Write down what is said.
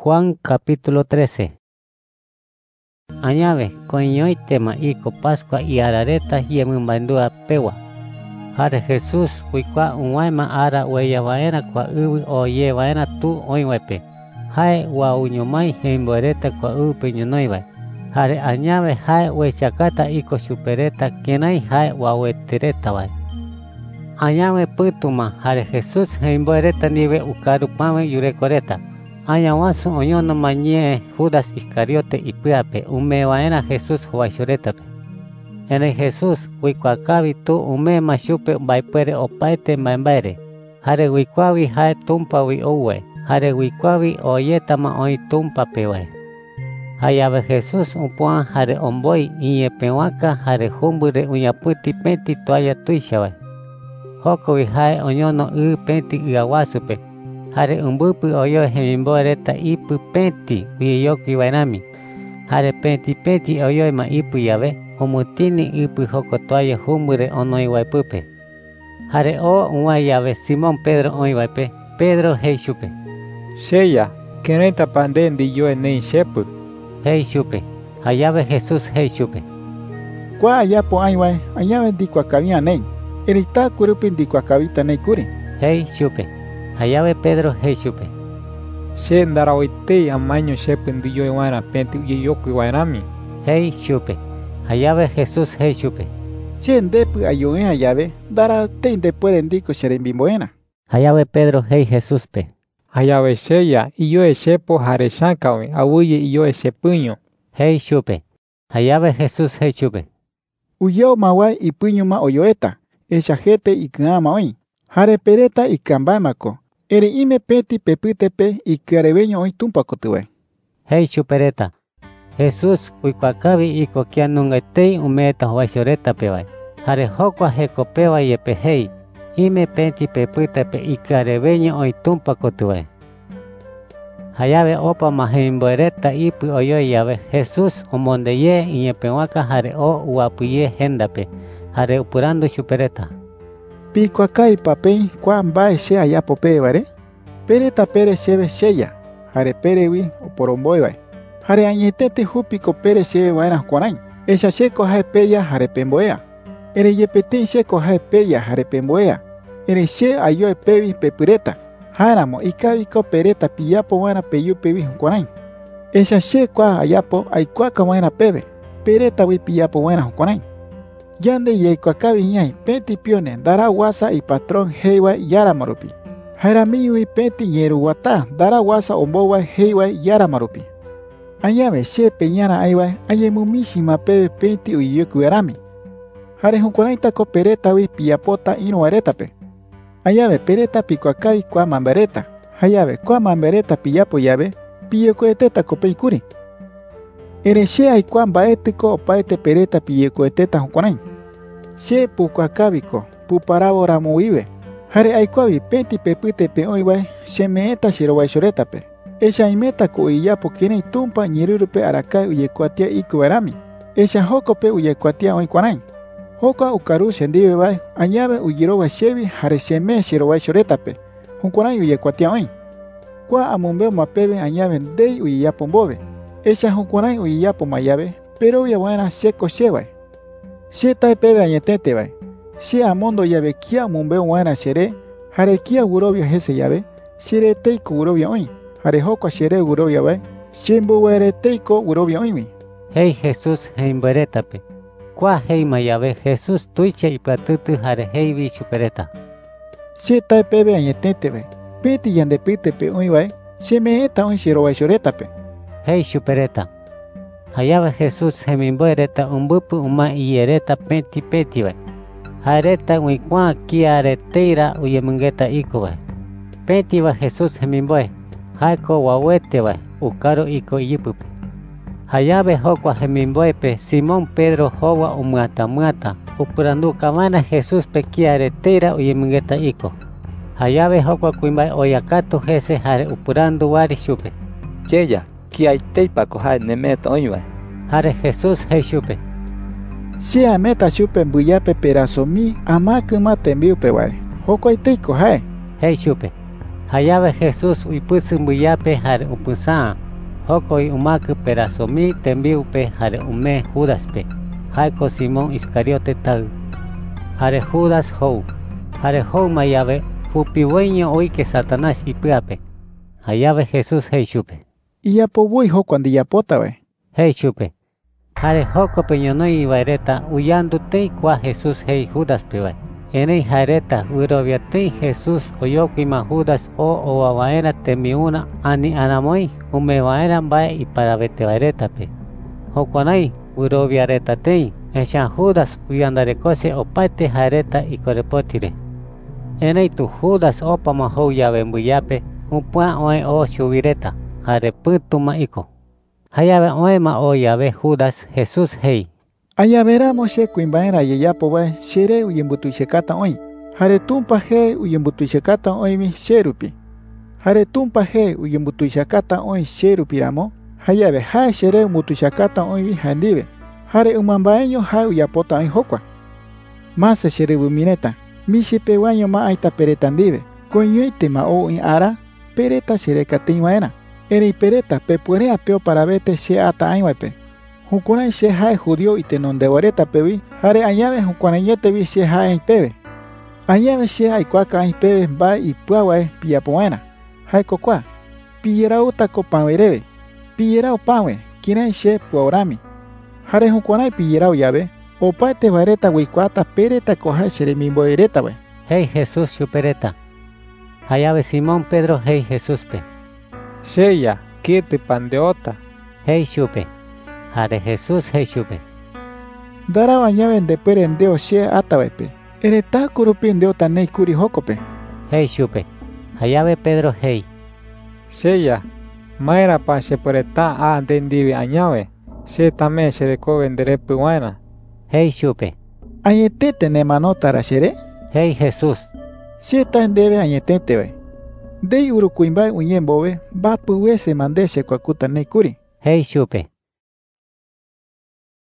Juan capítulo 13. Añave, coñoy tema ico Pascua y arareta yemembandua pewa. Hare Jesús, huicua unwaima ara huella vaena kwa uwi oye vaena tu oiwepe. Hae wa uñomai heimboereta kwa upe ñonoiva. Hare añave hae huechakata ico supereta kenai hae wa wetereta vai. Añave putuma, hare Jesús heimboereta nive ukarupame yurekoreta. Ayawasu oñono mañe Judas Iscariote y Piape, umevaena Jesús huaixoretape. Ene Jesús, huicuacavi tu ume machupe baipuere opaete maembaere. Hare huicuavi hae tumpa wi uwe, hare huicuavi oyetama oi tumpa pewe. Hayave Jesús umpuan hare omboi iñepehuaca hare humbure uñaputi penti toalla tuixawe. Hokovi hae oñono penti iawasupe. Hare umbupi oyo hemimboereta ipu penti uyeyoki vainami. Hare penti oyo ma ipu yave, omutini ipu hokotoaya humbure onoi waipupe. Hare o unwai yave Simón Pedro oi waipe, Pedro hei chupe. Sheya, keneta pandendi yo enei shepu. Hei chupe, hayave Jesús hei chupe. Kwa ayapo aiwai, ayave dikuakavia nei, erita kurupin dikuakavita nei kuri. Hei chupe. Hayave Pedro hei chupe. She ndaraoitei amaño shependi yo iwana penti uyeyoku iwanami. Hei chupe. Hayave Jesús hei chupe. She ndepu ayoe hayave, daraotei ndepueren diko sherembimboena. Hayave Pedro hei Jesús pe. Hayave sheya, iyo eshepo hare shankawe, awuye iyo eshepuño. Hei chupe. Hayave Jesús hei chupe. Uyo mawai ipuñuma oyoeta, eshajete ikama oi. Hare pereta ikambamako. Ere ime peti pepitepe y carebeño hoy tumpacotuwe. Hei chupereta. Jesús uicuacavi y coquianungaitei umeta huaixoreta pewai. Hare hokwa hecopewa yepe hei. Ime peti pepitepe y carebeño hoy tumpacotuwe. Hayave opa mahimboereta ipu oyo yave. Jesús omondeye iñepehuaca hare o uapuye hendape. Hare upurando chupereta. Picuacai papei cuan bae she ayapo pevare. Pereta pere sheve sheya. Hare perewi o poromboibai. Hare añetete jupico pere sheve buenas cuanain. Ella sheko hae peya hare pemboea. Ere yepetin sheko hae peya hare pemboea. Ere she ayo pevi pepureta. Haramo ikavico pereta piyapo buena peyu pevi cuanain. Ella she kwa ayapo aikuaca buena pebe. Pereta wi piyapo buenas cuanain. Yande yeikuakavi ñai peti pione dara wasa y patrón heiwa yaramarupi. Jairamiyu y peti yeruwata dara wasa ombowa heiwa yaramarupi. Ayave she peñana aiwa ayemumishima pebe peti uyoku yarami. Hare hunkonaita ko pereta wi piyapota ino aretape. Ayave pereta picuakai kwa mambereta. Hayave kwa mambereta piyapo yave piyekoeteta kopeikuri. Ere she ay kwan baetiko opaete pereta piyekoeteta hunkonain. She pukuakaviko, puparabo ramuive. Hare aikwavi peti pepite pe oiwai, she meeta shirowaixoretape. Esha imeta ko iyapo kenei tumpa nyirurupe arakai uyekuatia ikuerami. Esha hokope uyekuatia oikuanain. Hoka ukaru shendive vai, añave uyirowa shevi hare sheme shirowaixoretape. Hunkonain uyekuatia oin. Kwa amumbeo mapebe añave ndei uyiyapo mbove. Esha hunkonain uyiyapo mayave, pero uya buena sheko shevai. She tai pebe añetete vai. She amondo yave kia mumbeo buena shere, hare kia gurobia hese yave, shere teiko gurobia oin. Hare hoko shere gurobia vai, shembo were teiko gurobia oin. Hei Jesús heimberetape. Kwa heima yave Jesús tuiche y patutu hare heivi chupereta. She tai pebe añetete vai. Peti yandepite pe oin vai, she meeta oin shirowaixoretape. Hei chupereta. Hayave Jesús hemimboereta umbupu uma iereta peti vai. Hareta uikwa kia areteira uyemungeta iko vai. Peti va Jesús hemimboe. Haiko wawete vai. Ukaro iko yipupe. Hayave hokwa hemimboepe Simón Pedro howa umuata. Upurandu kamana Jesús pe kia areteira uyemungeta iko. Hayave hokwa kuimbai oyakato hese hare upurandu wari chupe. Cheya. Kia teipa kohai nemeta oiwa. Hare Jesús hei chupe. Si ameta chupe mbuyape perasomi amakuma tembiupe wai. Hoko itei kohai. Hei chupe. Hayave Jesús uipusumbuyape jare upusá. Hokoi umaku perasomi tembiupe jare ume Judaspe. Jaiko Simón Iscariote tau. Jare Judas hou. Jare hou mayave fupiweño oike Satanás ipuape. Hayave Jesús heishupe. Iyapobui hokuandi yapota we. Heishupe. Jare hoko peñonoi ibaireta uyandu tei kwa Jesús hei Judas pewa. Enei jareta urovia tei Jesús oyokuima Judas o owawaera temiuna ani anamoi umewaera mbae iparabete baireta pe. Hokonai urovia reta tei eshan Judas uyandarekose opate jareta ikorepotire. Enei tu Judas opama hou yabe mbuyape upua oe o shuvireta jare putuma iko. Hayave oema o yabe Judas Jesús hei. Ayavera Moshe kuimbaera yeyapo we shere uyembutuishekata oi. Hare tumpa he uyembutuishekata oi mi sherupi. Hare tumpa he uyembutuishekata oi sherupi ramo. Hayave ha shere umutuishekata oi mi handive. Hare umambaeño ha uyapota oi hokwa. Masa shere bumineta. Mishi pewaño ma aita peretandive. Coñuite ma o in ara. Pereta shere katingwaena. Eri pereta pepuerea peo para vete she ata aiwape. Hukunai she hae judío ite nondewareta pewi. Hare ayave hukunayete vi she hae pebe. Ayave she hae kwaka ai pebe ba y puawae piapoena. Hae kokwa. Piyerau tako pawerebe. Piyerau pawe. Kinai she puaurami. Hare hukunai piyerau yave. Opate vareta wikuata pereta kohae sheremimbo ereta we. Hei Jesús supereta. Hayave Simón Pedro hei Jesús pe. Sheya, kete pandeota. Hei shupe. Hare Jesús hei shupe. Dara bañaven de perendeo she atawepe. Ereta kurupindeo tanei kuri hokope. Hei shupe. Hayave Pedro hei. Sheya, maera pa she poreta a dendive añave. She tame she deko vendere puana. Hei shupe. Ayetete ne manotara shere. Hei Jesús. She ta debe ayetete we. Dei urukuimba unyembowe ba puwese mandeshe kwakuta nei kuri. Hei shupe.